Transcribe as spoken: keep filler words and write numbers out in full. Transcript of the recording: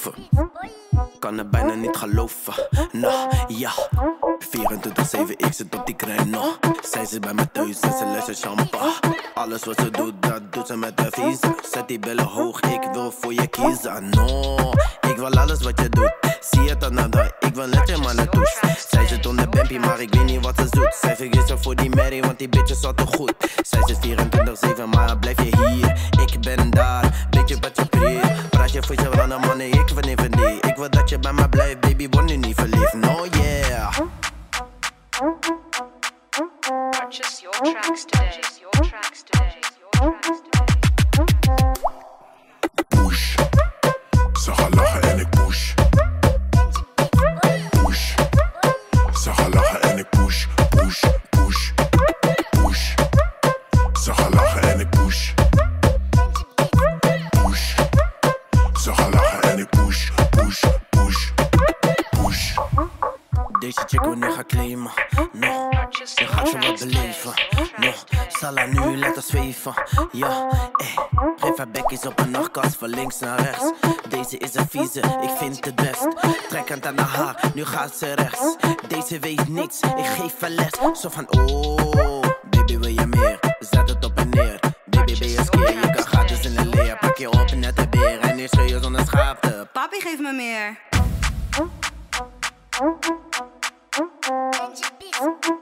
boven. Kan het bijna niet geloven. Nou, ja. vierentwintig zeven, ik zit op die krijn nog. Zij zit bij me thuis en ze luistert champagne. Alles wat ze doet, dat doet ze met de visa. Zet die billen hoog, ik wil voor je kiezen. No, ik wil alles wat je doet. Zie het dan nader, ik wil net je mannen toes. Zij zit onder Bempie, maar ik weet niet wat ze doet. Zij vergeet ze voor die Mary, want die bitch is al te goed. Zij zit vierentwintig zeven, maar blijf je hier. Ik ben daar, beetje wat je prier. Praat je voor je randen, mannen, ik wil niet verdienen. Ik wil dat je bij me blijft, baby, word nu niet verliefd. No, yeah. Purchase your tracks today. Your tracks today. Your tracks today. Push. Ze gaan lachen en ik push. Push. Ze gaan lachen en ik push. Push, push, push. Ze gaan lachen en ik push. Push. Ze gaan lachen en ik push. Push, push, push. Deze chick wil nu gaan claimen. No, dan gaat ze wat beleven. No, zal haar nu laten zweven. Ja, eh. Geef haar bekjes op een nachtkast van links naar rechts. Deze is een vieze, ik vind het best. Trekkend aan haar, nu gaat ze rechts. Deze weet niets, ik geef haar les. Zo van oh, baby wil je meer? Zet het op en neer. Baby ben je skeer, je kan gratis in de leer. Pak je op net de beer en nu schreeuw je zonder schaapte. Papi, geef me meer. Benji Beats.